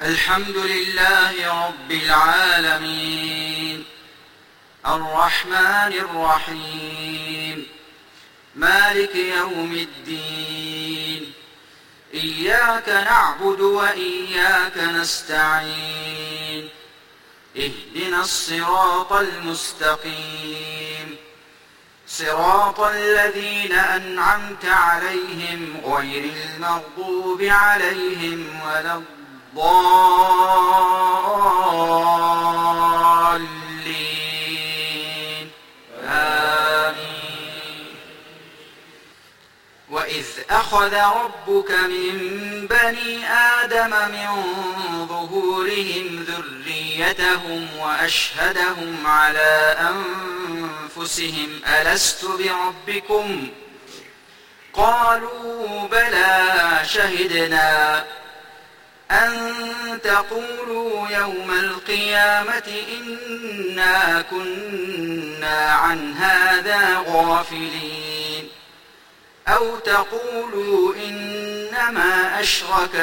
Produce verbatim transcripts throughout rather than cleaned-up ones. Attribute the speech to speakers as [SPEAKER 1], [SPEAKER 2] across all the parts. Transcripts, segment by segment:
[SPEAKER 1] الحمد لله رب العالمين الرحمن الرحيم مالك يوم الدين إياك نعبد وإياك نستعين اهدنا الصراط المستقيم صراط الذين أنعمت عليهم غير المغضوب عليهم ولا الضالين آمين. وإذ أخذ ربك من بني آدم من ظهورهم ذريتهم وأشهدهم على أنفسهم ألست بربكم قالوا بلى شهدنا أن تقولوا يوم القيامة إنا كنا عن هذا غافلين أو تقولوا إنما أشرك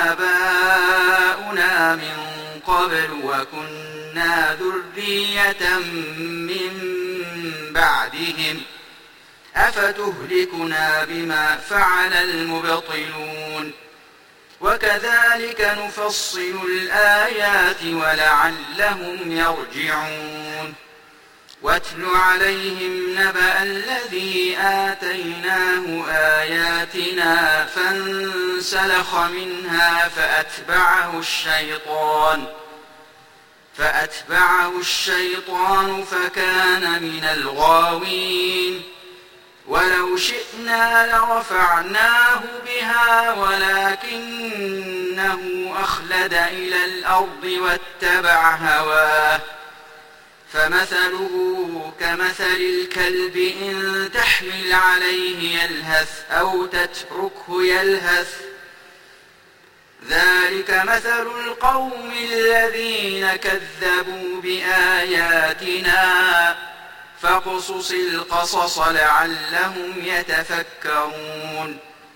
[SPEAKER 1] آباؤنا من قبل وكنا ذرية من بعدهم أفتهلكنا بما فعل المبطلون وكذلك نفصل الآيات ولعلهم يرجعون. واتل عليهم نبأ الذي آتيناه آياتنا فانسلخ منها فأتبعه الشيطان فأتبعه الشيطان فكان من الغاوين ولو شئنا لرفعناه بها ولكنه أخلد إلى الأرض واتبع هواه فمثله كمثل الكلب إن تحمل عليه يلهث أو تتركه يلهث ذلك مثل القوم الذين كذبوا بآياتنا فاقصص القصص لعلهم يتفكرون.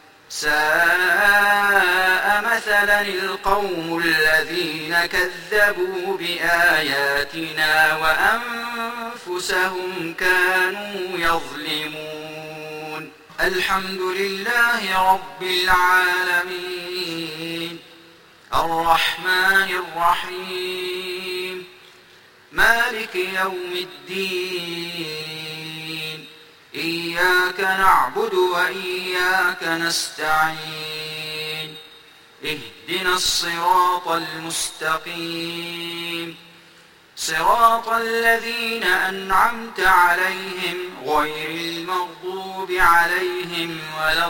[SPEAKER 1] ساء مثلا القوم الذين كذبوا بآياتنا وأنفسهم كانوا يظلمون. الحمد لله رب العالمين الرحمن الرحيم مالك يوم الدين إياك نعبد وإياك نستعين اهدنا الصراط المستقيم صراط الذين أنعمت عليهم غير المغضوب عليهم ولا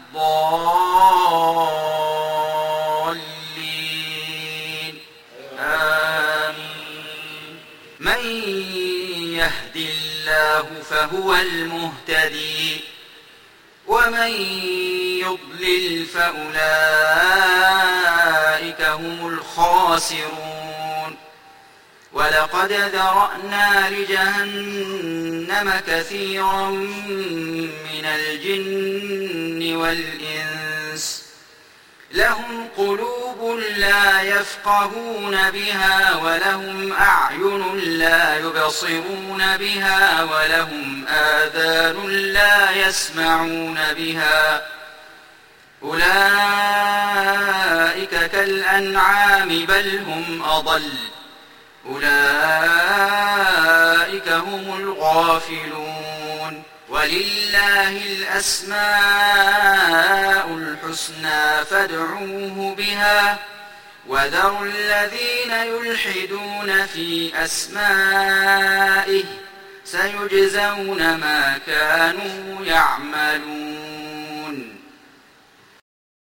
[SPEAKER 1] الضالين آمين. من يهد الله فهو المهتدي ومن يضلل فأولئك هم الخاسرون. ولقد ذرأنا لجهنم كثيرا من الجن والإنس لهم قلوب لا يفقهون بها ولهم أعين لا يبصرون بها ولهم آذان لا يسمعون بها أولئك كالأنعام بل هم أضل أولئك هم الغافلون. ولله الأسماء الحسنى فادعوه بها وذروا الذين يلحدون في أسمائه سيجزون ما كانوا يعملون.